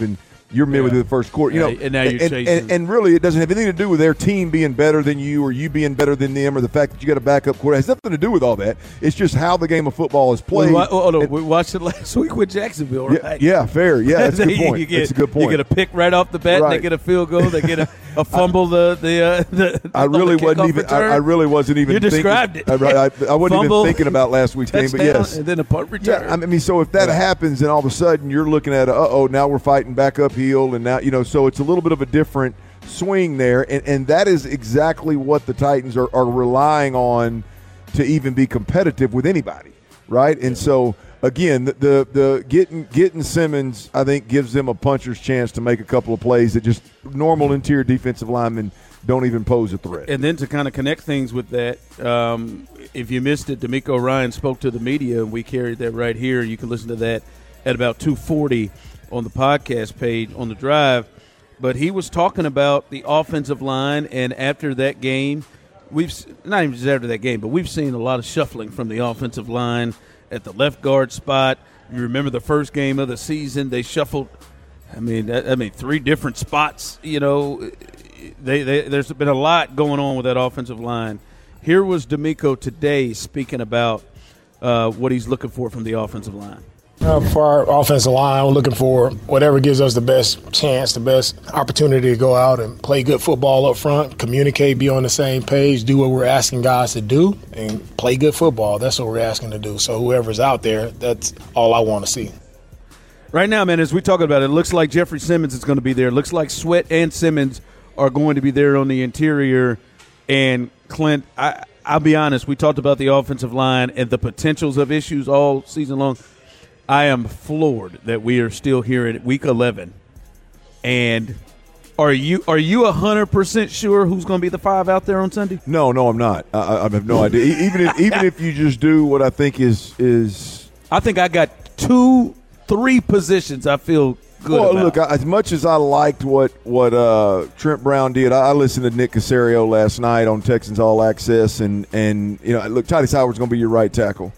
you're midway through the first quarter. You Yeah, know, and now you're and, chasing. and, and really, it doesn't have anything to do with their team being better than you or you being better than them or the fact that you got a backup quarterback. It has nothing to do with all that. It's just how the game of football is played. We, wa- oh, no, we watched it last week with Jacksonville, right? Yeah, yeah, fair. Yeah, that's a good point. You get, that's a good point. You get a pick right off the bat. Right. They get a field goal. They get a, a fumble. the the, uh, the I really the wasn't kickoff even. I, return. I really wasn't even. You described thinking, it. I, I, I wasn't Fumble, even thinking about last week's game, but touchdown, yes, and then a punt return. Yeah, I mean, so if that happens, then all of a sudden you're looking at, uh oh, now we're fighting back uphill, and now you know, so it's a little bit of a different swing there, and and that is exactly what the Titans are, are relying on to even be competitive with anybody, right? And so again, the, the the getting getting Simmons, I think, gives them a puncher's chance to make a couple of plays that just normal interior defensive linemen don't even pose a threat. And then to kind of connect things with that, um, if you missed it, D'Amico Ryan spoke to the media, and we carried that right here. You can listen to that at about two forty on the podcast page on the drive. But he was talking about the offensive line, and after that game, we've not even just after that game, but we've seen a lot of shuffling from the offensive line at the left guard spot. You remember the first game of the season, they shuffled, I mean, I mean, three different spots, you know. They, they, there's been a lot going on with that offensive line. Here was D'Amico today speaking about uh, what he's looking for from the offensive line. Uh, for our offensive line, we're looking for whatever gives us the best chance, the best opportunity to go out and play good football up front, communicate, be on the same page, do what we're asking guys to do, and play good football. That's what we're asking to do. So whoever's out there, that's all I want to see. Right now, man, as we talk about it, it looks like Jeffrey Simmons is going to be there. It looks like Sweat and Simmons are going to be there on the interior. And, Clint, I, I'll be honest, we talked about the offensive line and the potentials of issues all season long. I am floored that we are still here at week eleven. And are you are you one hundred percent sure who's going to be the five out there on Sunday? No, no, I'm not. I, I have no idea. Even if, even if you just do what I think is is. I think I got two, three positions I feel good well, about. look, as much as I liked what what uh, Trent Brown did, I, I listened to Nick Caserio last night on Texans All Access, and and you know, look, Titus Howard's going to be your right tackle.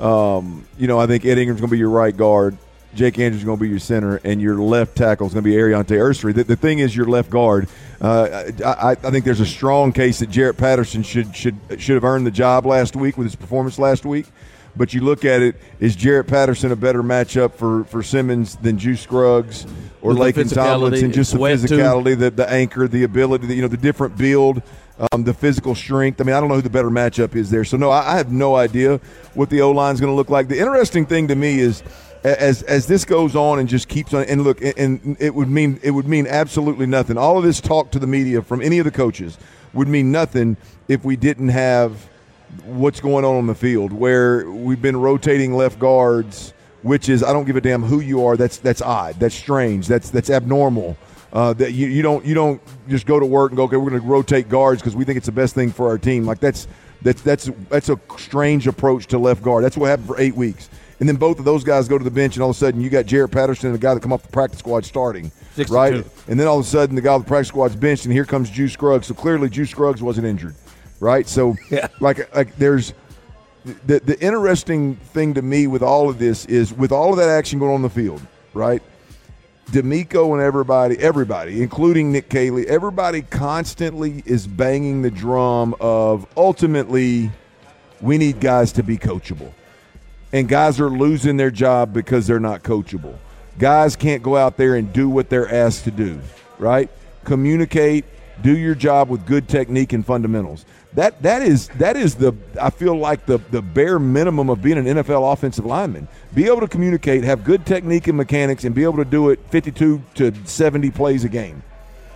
Um, you know, I think Ed Ingram's going to be your right guard. Jake Andrews is going to be your center, and your left tackle is going to be Ariante Ursery. The, the thing is, your left guard. Uh, I, I think there's a strong case that Jarrett Patterson should should should have earned the job last week with his performance last week. But you look at it, is Jarrett Patterson a better matchup for, for Simmons than Juice Scruggs or Laken Tomlinson? Just the physicality, the, the anchor, the ability, the, you know, the different build, um, the physical strength. I mean, I don't know who the better matchup is there. So, no, I, I have no idea what the O-line is going to look like. The interesting thing to me is as as this goes on and just keeps on, and look, and it would mean it would mean absolutely nothing. All of this talk to the media from any of the coaches would mean nothing if we didn't have what's going on on the field, where we've been rotating left guards, which is, I don't give a damn who you are. That's that's odd. That's strange. That's that's abnormal. Uh, that you, you don't you don't just go to work and go, okay, we're going to rotate guards because we think it's the best thing for our team. Like that's that's that's that's a strange approach to left guard. That's what happened for eight weeks, and then both of those guys go to the bench, and all of a sudden you got Jarrett Patterson and the guy that come off the practice squad starting, sixty-two. Right? And then all of a sudden the guy with the practice squad's benched, and here comes Juice Scruggs. So clearly Juice Scruggs wasn't injured. Right, so yeah. like like there's the the interesting thing to me with all of this is with all of that action going on in the field, right? D'Amico and everybody, everybody, including Nick Caley, everybody constantly is banging the drum of ultimately we need guys to be coachable, and guys are losing their job because they're not coachable. Guys can't go out there and do what they're asked to do, right? Communicate, do your job with good technique and fundamentals. That that is that is the I feel like the the bare minimum of being an N F L offensive lineman. Be able to communicate, have good technique and mechanics, and be able to do it fifty-two to seventy plays a game.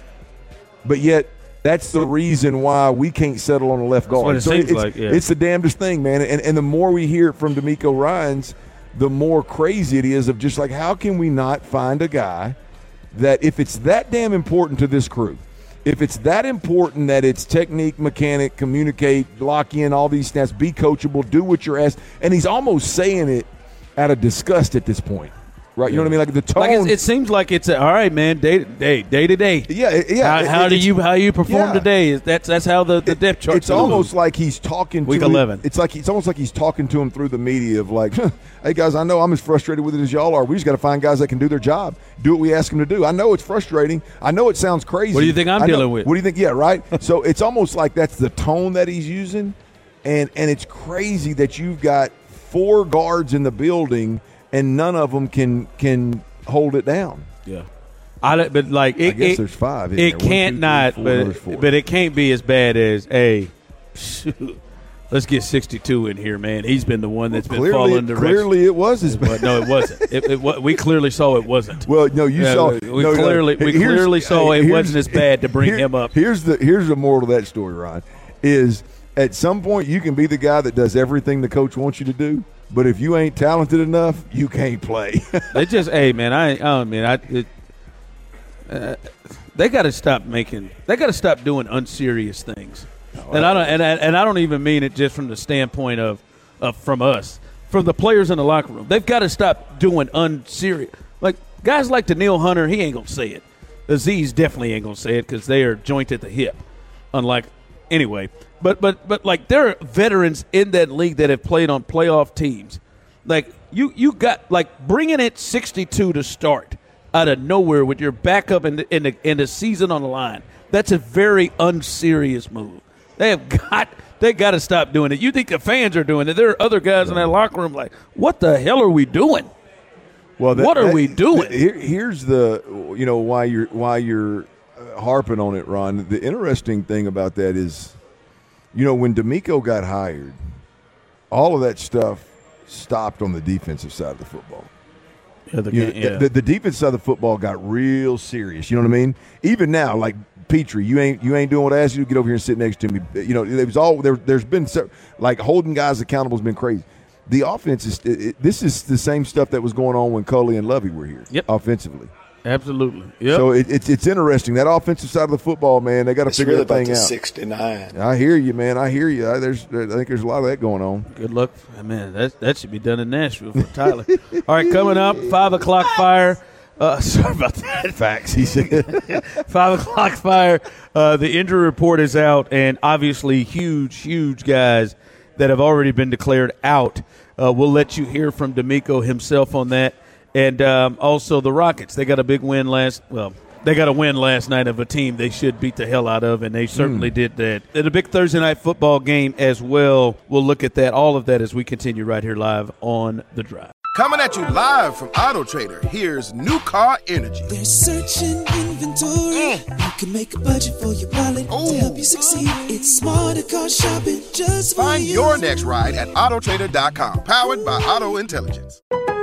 But yet, that's the reason why we can't settle on the left guard. That's what it so seems it's, like, yeah. it's the damnedest thing, man. And and the more we hear from D'Amico Ryans, the more crazy it is of just like, how can we not find a guy that, if it's that damn important to this crew, if it's that important that it's technique, mechanic, communicate, lock in, all these stats, be coachable, do what you're asked, and he's almost saying it out of disgust at this point. right? You know what I mean? Like the tone. Like it, it seems like it's a, all right, man. Day to day, day to day. Yeah, yeah. How, how it, do you how you perform yeah. today? Is that's that's how the, the depth chart. It's almost like he's talking to week him, eleven. It's like it's almost like he's talking to him through the media of like, hey guys, I know I'm as frustrated with it as y'all are. We just got to find guys that can do their job, do what we ask them to do. I know it's frustrating. I know it sounds crazy. What do you think I'm I know, dealing with? What do you think? Yeah, right. So it's almost like that's the tone that he's using, and and it's crazy that you've got four guards in the building and none of them can can hold it down. Yeah. I, but like it, I guess it, there's five. It One, can't two, not, three, four, but but it can't be as bad as hey, shoot, let's get sixty-two in here, man. He's been the one that's well, been clearly, following the Clearly, it was as bad. But no, it wasn't. It, it, we clearly saw it wasn't. Well, no, you yeah, saw. We no, clearly no, we clearly saw it wasn't as bad to bring here, him up. Here's the here's the moral of that story, Ron. Is at some point you can be the guy that does everything the coach wants you to do. But if you ain't talented enough, you can't play. They just, hey man, I, I mean, I, it, uh, they got to stop making, they got to stop doing unserious things, oh, and I don't, and I, and I don't even mean it just from the standpoint of, of from us, from the players in the locker room. They've got to stop doing unserious, like guys like Danielle Hunter. He ain't gonna say it. Aziz definitely ain't gonna say it because they are joint at the hip, unlike. Anyway, but but but like there are veterans in that league that have played on playoff teams. Like you you got like bringing it sixty-two to start out of nowhere with your backup in the, in the in the season on the line. That's a very unserious move. They have got they got to stop doing it. You think the fans are doing it? There are other guys in that locker room like, what the hell are we doing? Well, that, what are that, we doing? That, here, here's the you know why you're why you're. harping on it, Ron. The interesting thing about that is, you know, when D'Amico got hired, all of that stuff stopped on the defensive side of the football. Yeah, the, you know, yeah. the, the defensive side of the football got real serious. You know what I mean? Even now, like Petrie, you ain't you ain't doing what I asked you to. Get over here and sit next to me. You know, it was all there. There's been like holding guys accountable has been crazy. The offense is it, it, this is the same stuff that was going on when Culley and Lovey were here. Yep. Offensively. Absolutely. Yep. So it, it's it's interesting. That offensive side of the football, man, they got to figure really that thing about the out. sixty-nine. I hear you, man. I hear you. I, there's, I think there's a lot of that going on. Good luck. Man, that, that should be done in Nashville for Tyler. All right, coming up, five o'clock fire. Uh, sorry about that. Facts. He said. five o'clock fire. Uh, the injury report is out, and obviously huge, huge guys that have already been declared out. Uh, we'll let you hear from D'Amico himself on that. And um, also the Rockets, they got a big win last – well, they got a win last night of a team they should beat the hell out of, and they certainly mm. did that. And a big Thursday night football game as well. We'll look at that, all of that as we continue right here live on The Drive. Coming at you live from Auto Trader, here's New Car Energy. There's searching inventory. Mm. You can make a budget for your wallet Ooh. To help you succeed. It's smarter car shopping just for Find you. your next ride at auto trader dot com. Powered by Auto Intelligence.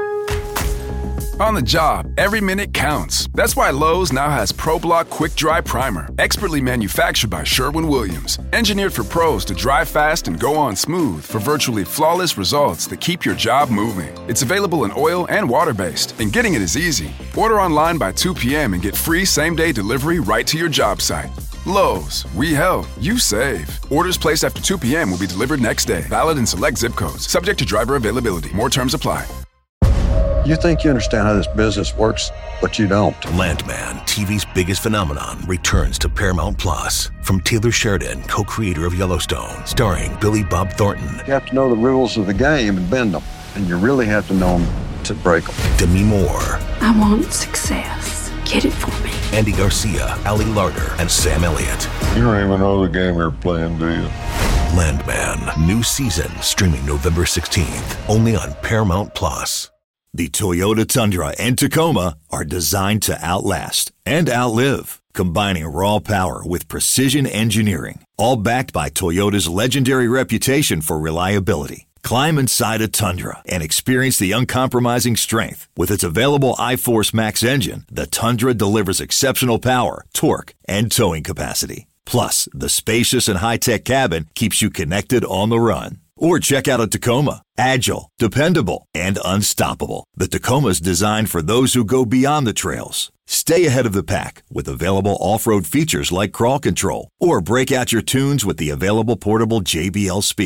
On the job, every minute counts. That's why Lowe's now has ProBlock Quick Dry Primer, expertly manufactured by Sherwin-Williams. Engineered for pros to dry fast and go on smooth for virtually flawless results that keep your job moving. It's available in oil and water-based, and getting it is easy. Order online by two p.m. and get free same-day delivery right to your job site. Lowe's, we help, you save. Orders placed after two p.m. will be delivered next day. Valid in select zip codes. Subject to driver availability. More terms apply. You think you understand how this business works, but you don't. Landman, T V's biggest phenomenon, returns to Paramount Plus. From Taylor Sheridan, co-creator of Yellowstone, starring Billy Bob Thornton. You have to know the rules of the game and bend them, and you really have to know them to break them. Demi Moore. I want success. Get it for me. Andy Garcia, Ali Larter, and Sam Elliott. You don't even know the game you're playing, do you? Landman, new season, streaming November sixteenth, only on Paramount Plus. The Toyota Tundra and Tacoma are designed to outlast and outlive, combining raw power with precision engineering, all backed by Toyota's legendary reputation for reliability. Climb inside a Tundra and experience the uncompromising strength. With its available iForce Max engine, the Tundra delivers exceptional power, torque, and towing capacity. Plus, the spacious and high-tech cabin keeps you connected on the run. Or check out a Tacoma. Agile, dependable, and unstoppable. The Tacoma's designed for those who go beyond the trails. Stay ahead of the pack with available off-road features like crawl control. Or break out your tunes with the available portable J B L speaker.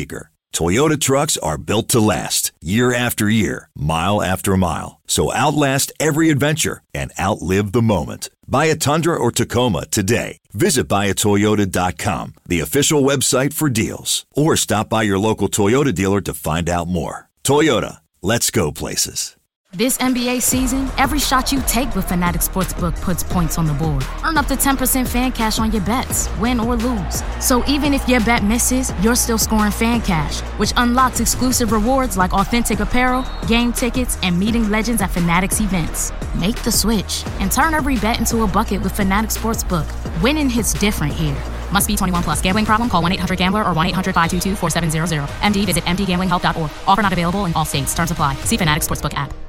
Toyota trucks are built to last, year after year, mile after mile. So outlast every adventure and outlive the moment. Buy a Tundra or Tacoma today. Visit buy a toyota dot com, the official website for deals. Or stop by your local Toyota dealer to find out more. Toyota, let's go places. This N B A season, every shot you take with Fanatics Sportsbook puts points on the board. Earn up to ten percent fan cash on your bets, win or lose. So even if your bet misses, you're still scoring fan cash, which unlocks exclusive rewards like authentic apparel, game tickets, and meeting legends at Fanatics events. Make the switch and turn every bet into a bucket with Fanatics Sportsbook. Winning hits different here. Must be twenty-one plus. Gambling problem? Call one eight hundred gambler or one eight hundred five two two four seven zero zero. M D visit m d gambling help dot org. Offer not available in all states. Terms apply. See Fanatics Sportsbook app.